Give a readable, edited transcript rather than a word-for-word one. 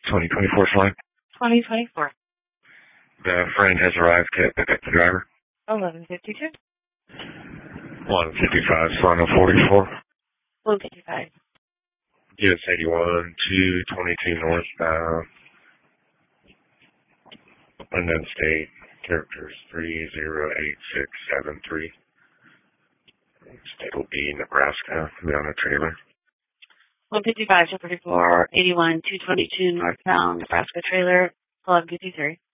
2024 flight. 2024. The friend has arrived. Can I pick up the driver? 1152. 155, Solano 44. 155. US 81, 222 northbound. Unknown state, characters 308673. State will be Nebraska, be on a trailer. 155, 234, 81, 222 northbound, Nebraska trailer, 1153.